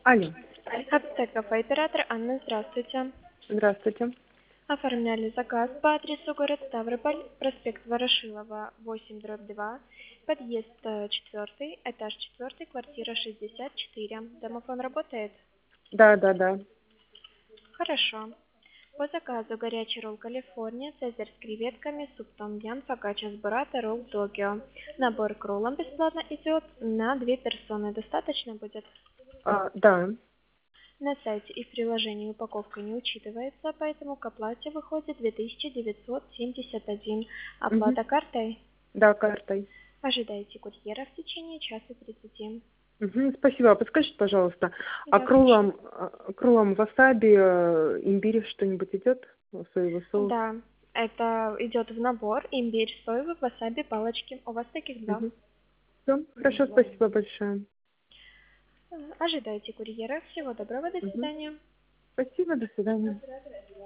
Алло, Аптека, оператор Анна, здравствуйте. здравствуйте. Оформляли заказ по адресу город Ставрополь, проспект Ворошилова, 8/2, подъезд 4, этаж 4, квартира 64. Домофон работает? Да. Хорошо. По заказу горячий ролл Калифорния, цезарь с креветками, суп том ям, фокачча с буррато, ролл Токио. Набор к роллам бесплатно идет на 2 персоны. Достаточно будет? Да. На сайте и в приложении упаковка не учитывается, поэтому к оплате выходит 2971. Мгм. Оплата картой? Да, картой. Ожидайте курьера в течение часа 30. Спасибо. А подскажите, пожалуйста, а Да, слушаю. к роллам васаби, имбирь что-нибудь идет? Соевый соус? Да, это идет в набор имбирь, соевый, васаби, палочки. У вас таких два. Все, хорошо, спасибо большое. Ожидайте курьера. Всего доброго, до Мгм. свидания. Спасибо, до свидания.